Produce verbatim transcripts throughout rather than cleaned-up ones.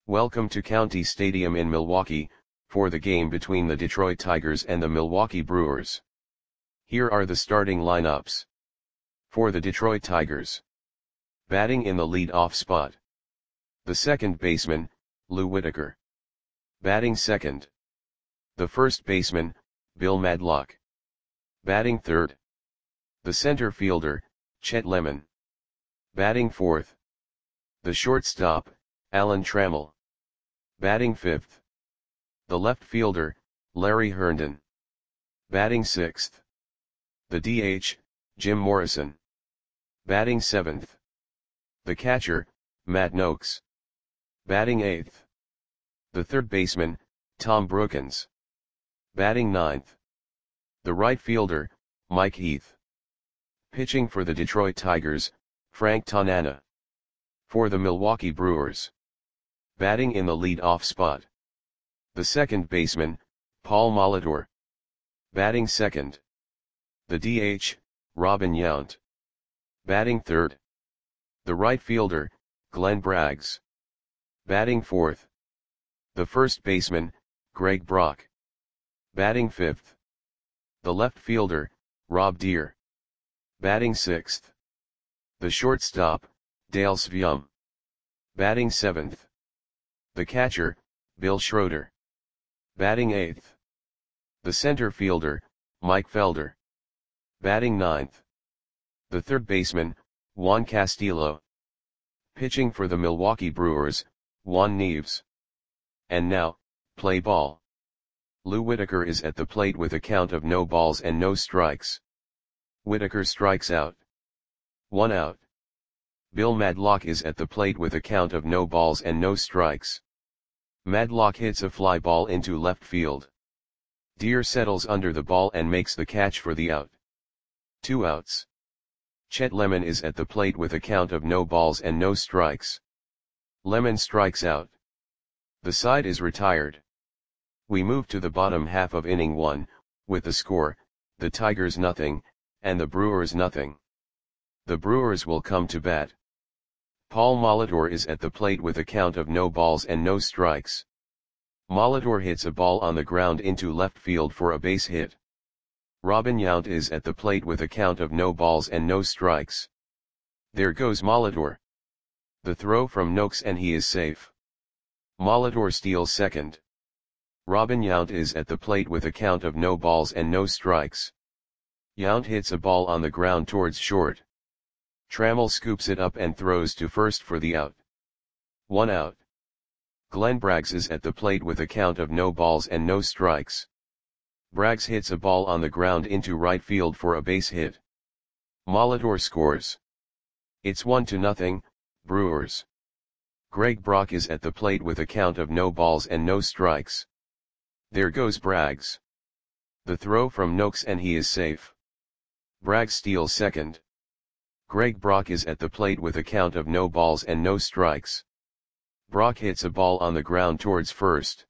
Welcome to County Stadium in Milwaukee, for the game between the Detroit Tigers and the Milwaukee Brewers. Here are the starting lineups. For the Detroit Tigers. Batting in the lead-off spot. The second baseman, Lou Whitaker. Batting second. The first baseman, Bill Madlock. Batting third. The center fielder, Chet Lemon. Batting fourth. The shortstop, Alan Trammell. Batting fifth. The left fielder, Larry Herndon. Batting sixth. The D H, Jim Morrison. Batting seventh. The catcher, Matt Nokes. Batting eighth. The third baseman, Tom Brookens. Batting ninth. The right fielder, Mike Heath. Pitching for the Detroit Tigers, Frank Tanana. For the Milwaukee Brewers. Batting in the lead-off spot. The second baseman, Paul Molitor. Batting second. The D H, Robin Yount. Batting third. The right fielder, Glenn Braggs. Batting fourth. The first baseman, Greg Brock. Batting fifth. The left fielder, Rob Deere. Batting sixth. The shortstop, Dale Sveum. Batting seventh. The catcher, Bill Schroeder. Batting eighth. The center fielder, Mike Felder. Batting ninth. The third baseman, Juan Castillo. Pitching for the Milwaukee Brewers, Juan Nieves. And now, play ball. Lou Whitaker is at the plate with a count of no balls and no strikes. Whitaker strikes out. One out. Bill Madlock is at the plate with a count of no balls and no strikes. Madlock hits a fly ball into left field. Deere settles under the ball and makes the catch for the out. Two outs. Chet Lemon is at the plate with a count of no balls and no strikes. Lemon strikes out. The side is retired. We move to the bottom half of inning one, with the score, the Tigers nothing, and the Brewers nothing. The Brewers will come to bat. Paul Molitor is at the plate with a count of no balls and no strikes. Molitor hits a ball on the ground into left field for a base hit. Robin Yount is at the plate with a count of no balls and no strikes. There goes Molitor. The throw from Nokes and he is safe. Molitor steals second. Robin Yount is at the plate with a count of no balls and no strikes. Yount hits a ball on the ground towards short. Trammell scoops it up and throws to first for the out. One out. Glenn Braggs is at the plate with a count of no balls and no strikes. Braggs hits a ball on the ground into right field for a base hit. Molitor scores. It's one to nothing, Brewers. Greg Brock is at the plate with a count of no balls and no strikes. There goes Braggs. The throw from Nokes and he is safe. Braggs steals second. Greg Brock is at the plate with a count of no balls and no strikes. Brock hits a ball on the ground towards first.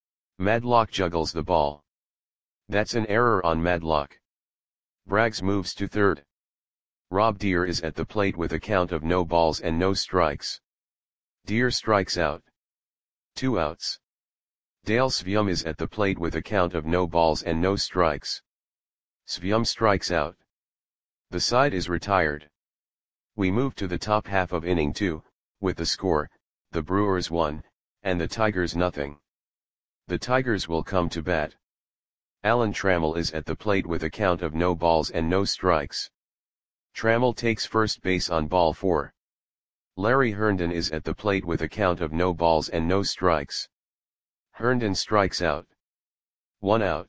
Madlock juggles the ball. That's an error on Madlock. Braggs moves to third. Rob Deere is at the plate with a count of no balls and no strikes. Deere strikes out. Two outs. Dale Sveum is at the plate with a count of no balls and no strikes. Sveum strikes out. The side is retired. We move to the top half of inning two, with the score, the Brewers one, and the Tigers nothing. The Tigers will come to bat. Alan Trammell is at the plate with a count of no balls and no strikes. Trammell takes first base on ball four. Larry Herndon is at the plate with a count of no balls and no strikes. Herndon strikes out. One out.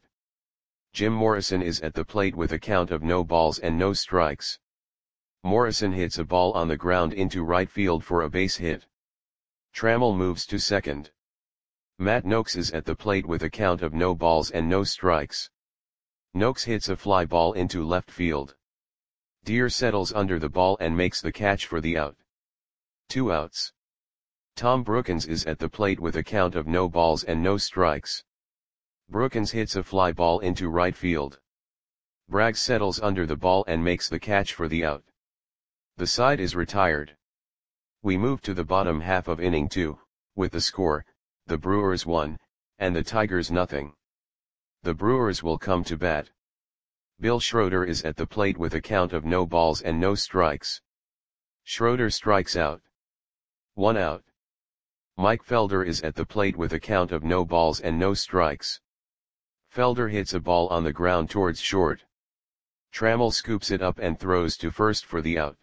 Jim Morrison is at the plate with a count of no balls and no strikes. Morrison hits a ball on the ground into right field for a base hit. Trammell moves to second. Matt Nokes is at the plate with a count of no balls and no strikes. Nokes hits a fly ball into left field. Deere settles under the ball and makes the catch for the out. Two outs. Tom Brookens is at the plate with a count of no balls and no strikes. Brookens hits a fly ball into right field. Braggs settles under the ball and makes the catch for the out. The side is retired. We move to the bottom half of inning two, with the score, the Brewers one, and the Tigers nothing. The Brewers will come to bat. Bill Schroeder is at the plate with a count of no balls and no strikes. Schroeder strikes out. One out. Mike Felder is at the plate with a count of no balls and no strikes. Felder hits a ball on the ground towards short. Trammell scoops it up and throws to first for the out.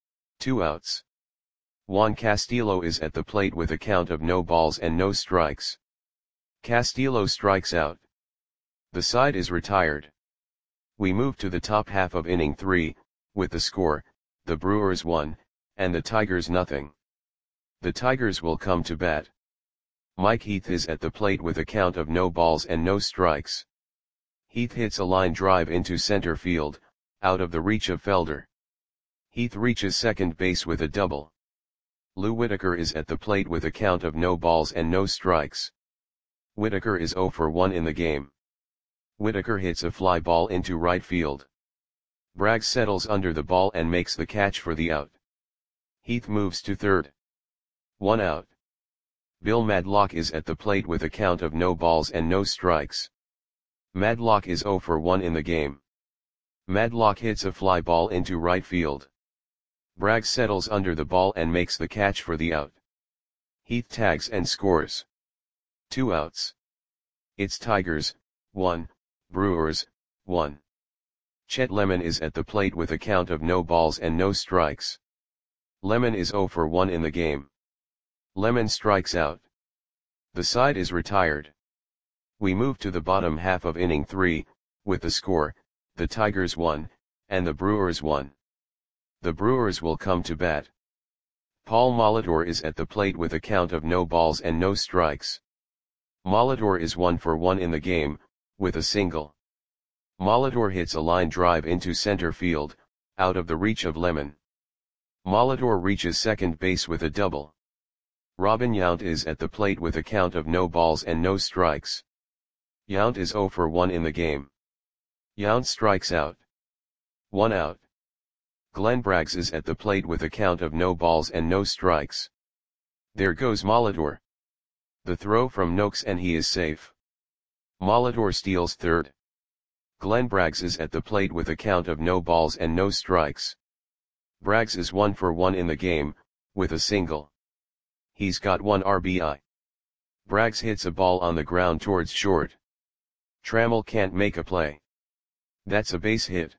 Two outs. Juan Castillo is at the plate with a count of no balls and no strikes. Castillo strikes out. The side is retired. We move to the top half of inning three, with the score, the Brewers one, and the Tigers nothing. The Tigers will come to bat. Mike Heath is at the plate with a count of no balls and no strikes. Heath hits a line drive into center field, out of the reach of Felder. Heath reaches second base with a double. Lou Whitaker is at the plate with a count of no balls and no strikes. Whitaker is oh for one in the game. Whitaker hits a fly ball into right field. Bragg settles under the ball and makes the catch for the out. Heath moves to third. One out. Bill Madlock is at the plate with a count of no balls and no strikes. Madlock is oh for one in the game. Madlock hits a fly ball into right field. Bragg settles under the ball and makes the catch for the out. Heath tags and scores. Two outs. It's Tigers, one, Brewers, one. Chet Lemon is at the plate with a count of no balls and no strikes. Lemon is oh for one in the game. Lemon strikes out. The side is retired. We move to the bottom half of inning three, with the score, the Tigers one, and the Brewers one. The Brewers will come to bat. Paul Molitor is at the plate with a count of no balls and no strikes. Molitor is one for one in the game, with a single. Molitor hits a line drive into center field, out of the reach of Lemon. Molitor reaches second base with a double. Robin Yount is at the plate with a count of no balls and no strikes. Yount is oh for one in the game. Yount strikes out. One out. Glenn Braggs is at the plate with a count of no balls and no strikes. There goes Molitor. The throw from Noakes and he is safe. Molitor steals third. Glenn Braggs is at the plate with a count of no balls and no strikes. Braggs is one for one in the game, with a single. He's got one R B I. Braggs hits a ball on the ground towards short. Trammell can't make a play. That's a base hit.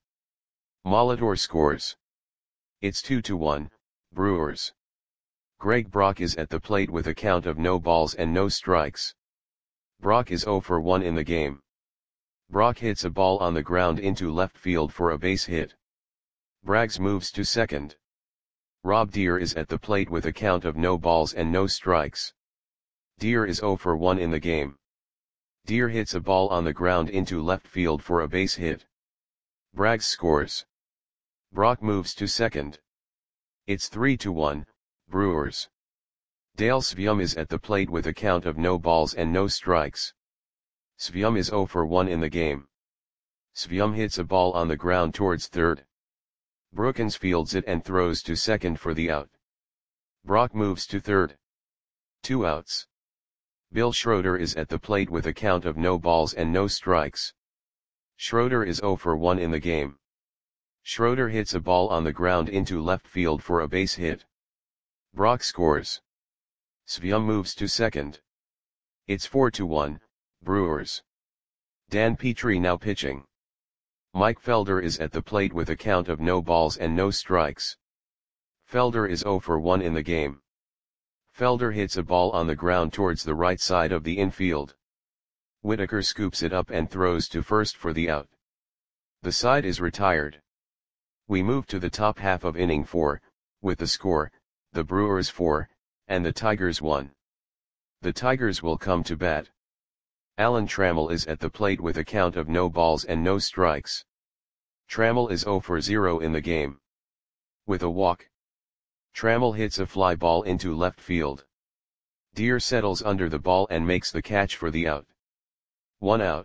Molitor scores. It's two to one, Brewers. Greg Brock is at the plate with a count of no balls and no strikes. Brock is oh for one in the game. Brock hits a ball on the ground into left field for a base hit. Braggs moves to second. Rob Deere is at the plate with a count of no balls and no strikes. Deere is oh for one in the game. Deere hits a ball on the ground into left field for a base hit. Braggs scores. Brock moves to second. It's three to one, Brewers. Dale Svium is at the plate with a count of no balls and no strikes. Svium is oh for one in the game. Svium hits a ball on the ground towards third. Brookins fields it and throws to second for the out. Brock moves to third. Two outs. Bill Schroeder is at the plate with a count of no balls and no strikes. Schroeder is oh for one in the game. Schroeder hits a ball on the ground into left field for a base hit. Brock scores. Svium moves to second. It's four to one, Brewers. Dan Petrie now pitching. Mike Felder is at the plate with a count of no balls and no strikes. Felder is oh for one in the game. Felder hits a ball on the ground towards the right side of the infield. Whitaker scoops it up and throws to first for the out. The side is retired. We move to the top half of inning four, with the score, the Brewers four, and the Tigers one. The Tigers will come to bat. Alan Trammell is at the plate with a count of no balls and no strikes. Trammell is oh for zero in the game. With a walk. Trammell hits a fly ball into left field. Deere settles under the ball and makes the catch for the out. One out.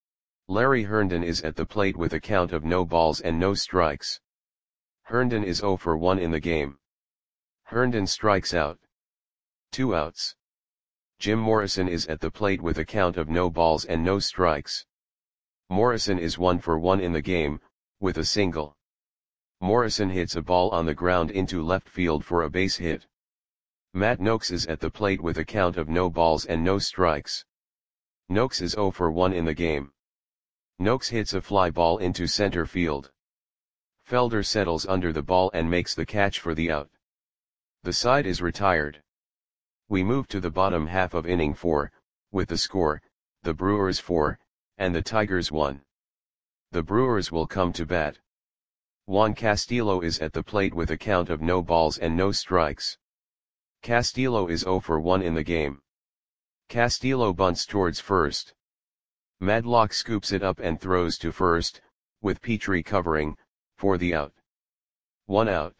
Larry Herndon is at the plate with a count of no balls and no strikes. Herndon is oh for one in the game. Herndon strikes out. Two outs. Jim Morrison is at the plate with a count of no balls and no strikes. Morrison is one for one in the game, with a single. Morrison hits a ball on the ground into left field for a base hit. Matt Noakes is at the plate with a count of no balls and no strikes. Noakes is zero for one in the game. Noakes hits a fly ball into center field. Felder settles under the ball and makes the catch for the out. The side is retired. We move to the bottom half of inning four, with the score, the Brewers four, and the Tigers one. The Brewers will come to bat. Juan Castillo is at the plate with a count of no balls and no strikes. Castillo is zero for one in the game. Castillo bunts towards first. Madlock scoops it up and throws to first, with Petrie covering, for the out. One out.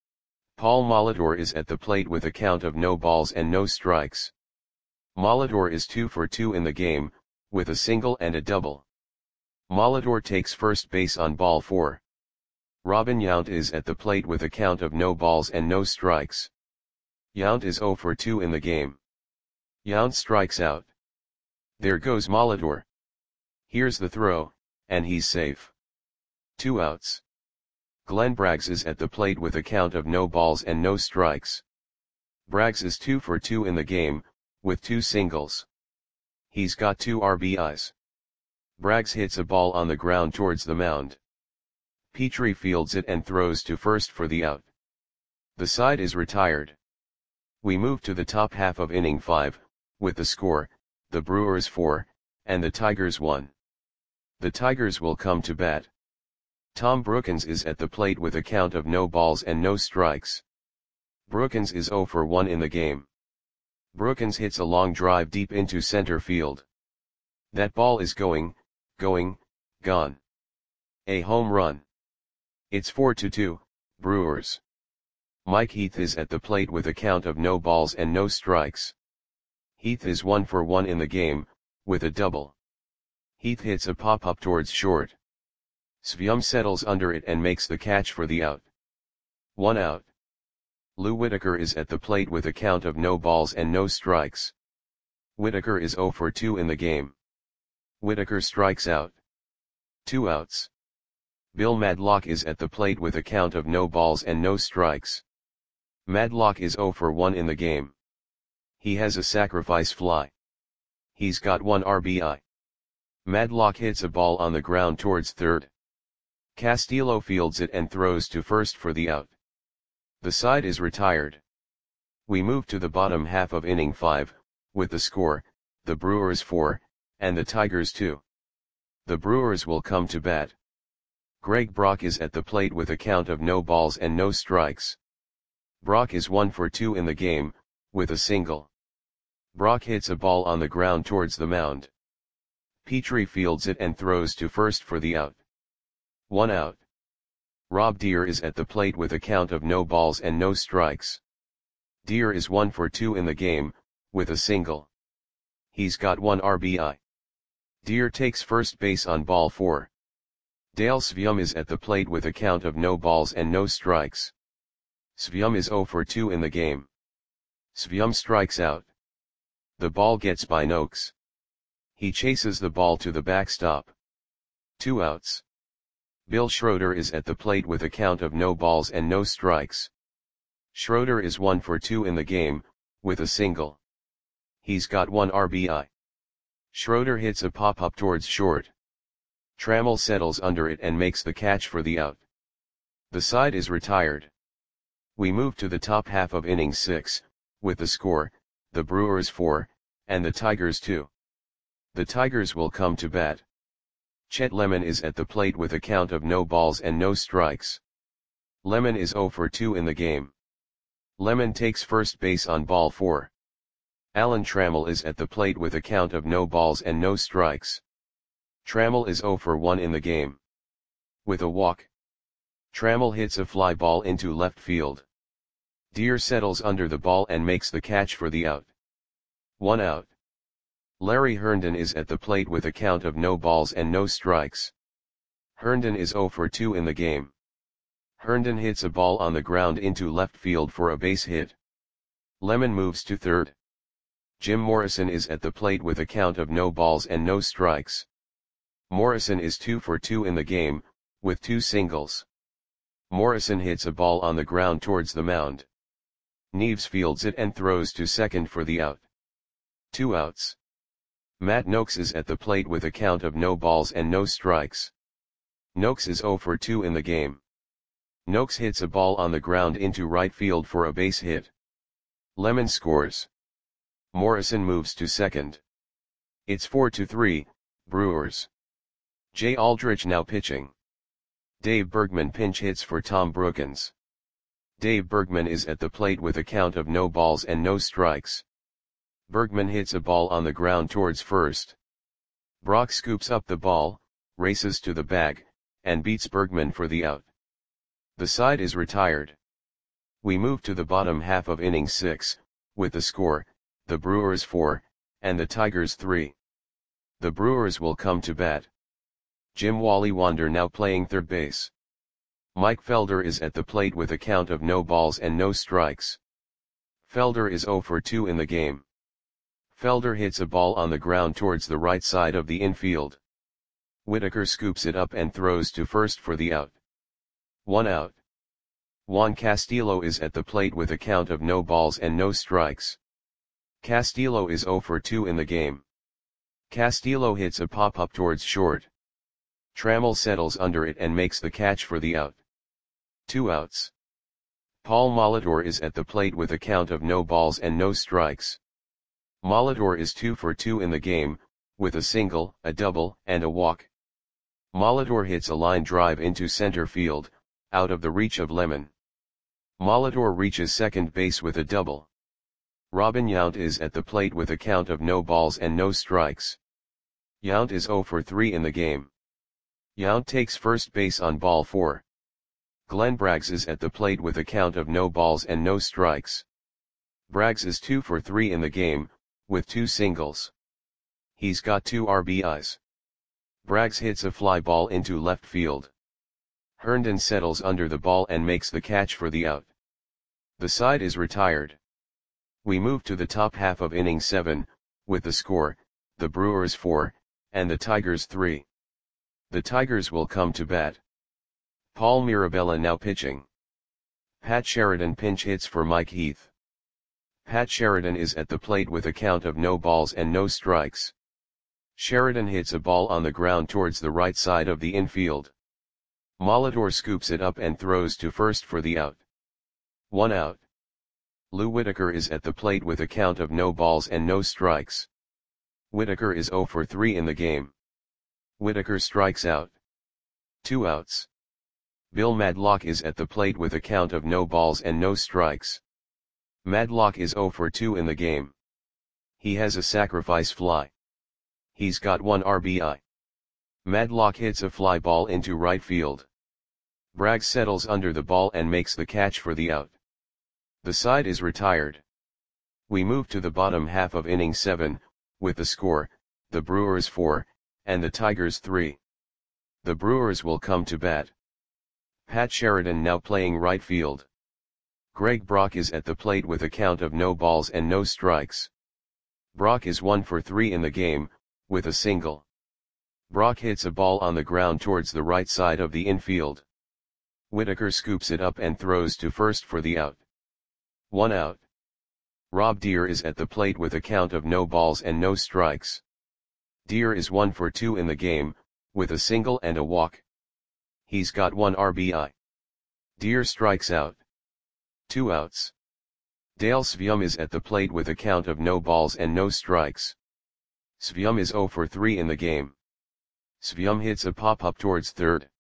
Paul Molitor is at the plate with a count of no balls and no strikes. Molitor is two for two in the game, with a single and a double. Molitor takes first base on ball four. Robin Yount is at the plate with a count of no balls and no strikes. Yount is zero for two in the game. Yount strikes out. There goes Molitor. Here's the throw, and he's safe. Two outs. Glenn Braggs is at the plate with a count of no balls and no strikes. Braggs is two for two in the game, with two singles. He's got two R B Is. Braggs hits a ball on the ground towards the mound. Petrie fields it and throws to first for the out. The side is retired. We move to the top half of inning five, with the score, the Brewers four, and the Tigers one. The Tigers will come to bat. Tom Brookins is at the plate with a count of no balls and no strikes. Brookins is zero for one in the game. Brookins hits a long drive deep into center field. That ball is going, going, gone. A home run. It's four to two, Brewers. Mike Heath is at the plate with a count of no balls and no strikes. Heath is one for one in the game, with a double. Heath hits a pop-up towards short. Svium settles under it and makes the catch for the out. One out. Lou Whitaker is at the plate with a count of no balls and no strikes. Whitaker is zero for two in the game. Whitaker strikes out. Two outs. Bill Madlock is at the plate with a count of no balls and no strikes. Madlock is zero for one in the game. He has a sacrifice fly. He's got one R B I. Madlock hits a ball on the ground towards third. Castillo fields it and throws to first for the out. The side is retired. We move to the bottom half of inning five, with the score, the Brewers four, and the Tigers two. The Brewers will come to bat. Greg Brock is at the plate with a count of no balls and no strikes. Brock is one for two in the game, with a single. Brock hits a ball on the ground towards the mound. Petrie fields it and throws to first for the out. One out. Rob Deere is at the plate with a count of no balls and no strikes. Deere is one for two in the game, with a single. He's got one R B I. Deere takes first base on ball four. Dale Svium is at the plate with a count of no balls and no strikes. Svium is zero for two in the game. Svium strikes out. The ball gets by Noakes. He chases the ball to the backstop. Two outs. Bill Schroeder is at the plate with a count of no balls and no strikes. Schroeder is one for two in the game, with a single. He's got one R B I. Schroeder hits a pop-up towards short. Trammell settles under it and makes the catch for the out. The side is retired. We move to the top half of inning six, with the score, the Brewers four, and the Tigers two. The Tigers will come to bat. Chet Lemon is at the plate with a count of no balls and no strikes. Lemon is zero for two in the game. Lemon takes first base on ball four. Alan Trammell is at the plate with a count of no balls and no strikes. Trammell is zero for one in the game. With a walk. Trammell hits a fly ball into left field. Deere settles under the ball and makes the catch for the out. One out. Larry Herndon is at the plate with a count of no balls and no strikes. Herndon is zero for two in the game. Herndon hits a ball on the ground into left field for a base hit. Lemon moves to third. Jim Morrison is at the plate with a count of no balls and no strikes. Morrison is two for two in the game, with two singles. Morrison hits a ball on the ground towards the mound. Neves fields it and throws to second for the out. Two outs. Matt Noakes is at the plate with a count of no balls and no strikes. Noakes is zero for two in the game. Noakes hits a ball on the ground into right field for a base hit. Lemon scores. Morrison moves to second. It's four to three, Brewers. Jay Aldrich now pitching. Dave Bergman pinch hits for Tom Brookens. Dave Bergman is at the plate with a count of no balls and no strikes. Bergman hits a ball on the ground towards first. Brock scoops up the ball, races to the bag, and beats Bergman for the out. The side is retired. We move to the bottom half of inning six, with the score, the Brewers four, and the Tigers three. The Brewers will come to bat. Jim Wally Wander now playing third base. Mike Felder is at the plate with a count of no balls and no strikes. Felder is zero for two in the game. Felder hits a ball on the ground towards the right side of the infield. Whitaker scoops it up and throws to first for the out. One out. Juan Castillo is at the plate with a count of no balls and no strikes. Castillo is zero for two in the game. Castillo hits a pop-up towards short. Trammell settles under it and makes the catch for the out. Two outs. Paul Molitor is at the plate with a count of no balls and no strikes. Molitor is two for two in the game, with a single, a double, and a walk. Molitor hits a line drive into center field, out of the reach of Lemon. Molitor reaches second base with a double. Robin Yount is at the plate with a count of no balls and no strikes. Yount is zero for three in the game. Yount takes first base on ball four. Glenn Braggs is at the plate with a count of no balls and no strikes. Braggs is two for three in the game, with two singles. He's got two R B Is. Braggs hits a fly ball into left field. Herndon settles under the ball and makes the catch for the out. The side is retired. We move to the top half of inning seven, with the score, the Brewers four, and the Tigers three. The Tigers will come to bat. Paul Mirabella now pitching. Pat Sheridan pinch hits for Mike Heath. Pat Sheridan is at the plate with a count of no balls and no strikes. Sheridan hits a ball on the ground towards the right side of the infield. Molitor scoops it up and throws to first for the out. One out. Lou Whitaker is at the plate with a count of no balls and no strikes. Whitaker is zero for three in the game. Whitaker strikes out. Two outs. Bill Madlock is at the plate with a count of no balls and no strikes. Madlock is zero for two in the game. He has a sacrifice fly. He's got one R B I. Madlock hits a fly ball into right field. Braggs settles under the ball and makes the catch for the out. The side is retired. We move to the bottom half of inning seven, with the score, the Brewers four, and the Tigers three. The Brewers will come to bat. Pat Sheridan now playing right field. Greg Brock is at the plate with a count of no balls and no strikes. Brock is one for three in the game, with a single. Brock hits a ball on the ground towards the right side of the infield. Whitaker scoops it up and throws to first for the out. One out. Rob Deere is at the plate with a count of no balls and no strikes. Deere is one for two in the game, with a single and a walk. He's got one R B I. Deere strikes out. Two outs. Dale Svium is at the plate with a count of no balls and no strikes. Svium is zero for three in the game. Svium hits a pop-up towards third.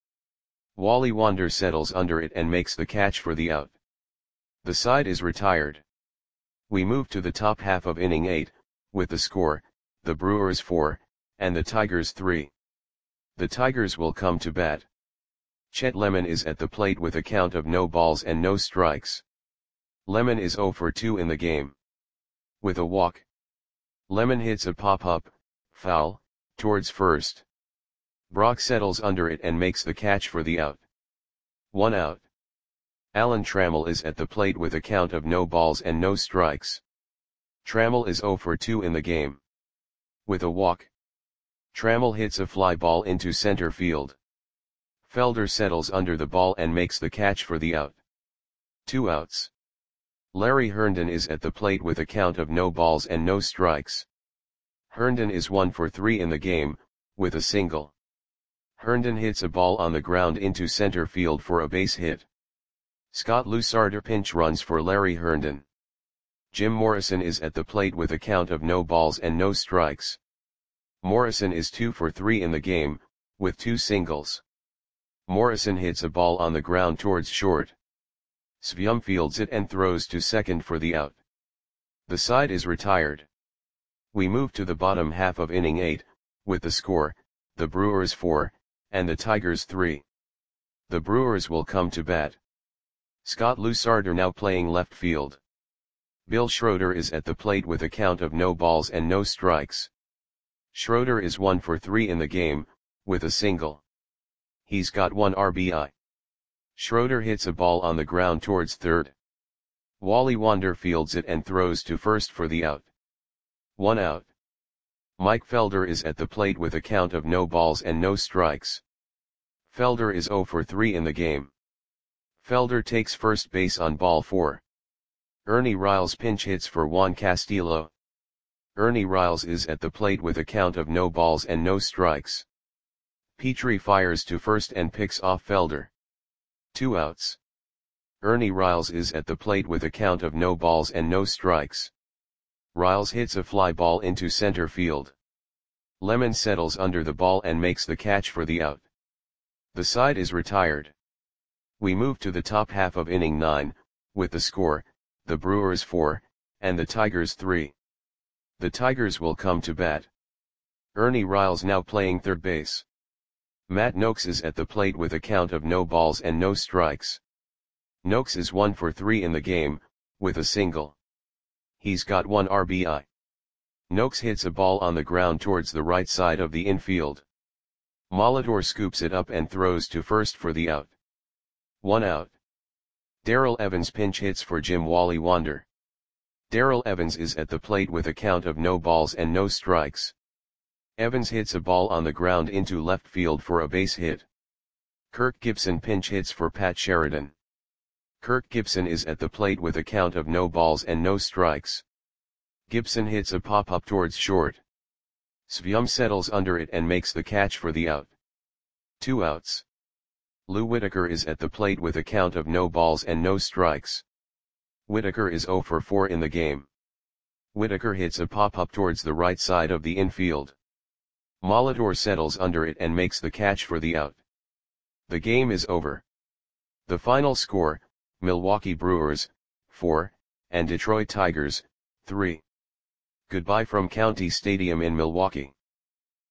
Wally Wander settles under it and makes the catch for the out. The side is retired. We move to the top half of inning eight, with the score, the Brewers four, and the Tigers three. The Tigers will come to bat. Chet Lemon is at the plate with a count of no balls and no strikes. Lemon is zero for two in the game. With a walk. Lemon hits a pop-up, foul, towards first. Brock settles under it and makes the catch for the out. One out. Alan Trammell is at the plate with a count of no balls and no strikes. Trammell is zero for two in the game. With a walk, Trammell hits a fly ball into center field. Felder settles under the ball and makes the catch for the out. Two outs. Larry Herndon is at the plate with a count of no balls and no strikes. Herndon is one for three in the game, with a single. Herndon hits a ball on the ground into center field for a base hit. Scott Lusardi pinch runs for Larry Herndon. Jim Morrison is at the plate with a count of no balls and no strikes. Morrison is two for three in the game, with two singles. Morrison hits a ball on the ground towards short. Svium fields it and throws to second for the out. The side is retired. We move to the bottom half of inning eight, with the score, the Brewers four, and the Tigers three. The Brewers will come to bat. Scott Lusardi now playing left field. Bill Schroeder is at the plate with a count of no balls and no strikes. Schroeder is one for three in the game, with a single. He's got one R B I. Schroeder hits a ball on the ground towards third. Wally Wander fields it and throws to first for the out. One out. Mike Felder is at the plate with a count of no balls and no strikes. Felder is zero for three in the game. Felder takes first base on ball four. Ernie Riles pinch hits for Juan Castillo. Ernie Riles is at the plate with a count of no balls and no strikes. Petrie fires to first and picks off Felder. Two outs. Ernie Riles is at the plate with a count of no balls and no strikes. Riles hits a fly ball into center field. Lemon settles under the ball and makes the catch for the out. The side is retired. We move to the top half of inning nine, with the score, the Brewers four, and the Tigers three. The Tigers will come to bat. Ernie Riles now playing third base. Matt Noakes is at the plate with a count of no balls and no strikes. Noakes is one for three in the game, with a single. He's got one R B I. Noakes hits a ball on the ground towards the right side of the infield. Molitor scoops it up and throws to first for the out. One out. Darrell Evans pinch hits for Jim Wally Wander. Darrell Evans is at the plate with a count of no balls and no strikes. Evans hits a ball on the ground into left field for a base hit. Kirk Gibson pinch hits for Pat Sheridan. Kirk Gibson is at the plate with a count of no balls and no strikes. Gibson hits a pop-up towards short. Svium settles under it and makes the catch for the out. Two outs. Lou Whitaker is at the plate with a count of no balls and no strikes. Whitaker is zero for four in the game. Whitaker hits a pop-up towards the right side of the infield. Molitor settles under it and makes the catch for the out. The game is over. The final score, Milwaukee Brewers, four, and Detroit Tigers, three. Goodbye from County Stadium in Milwaukee.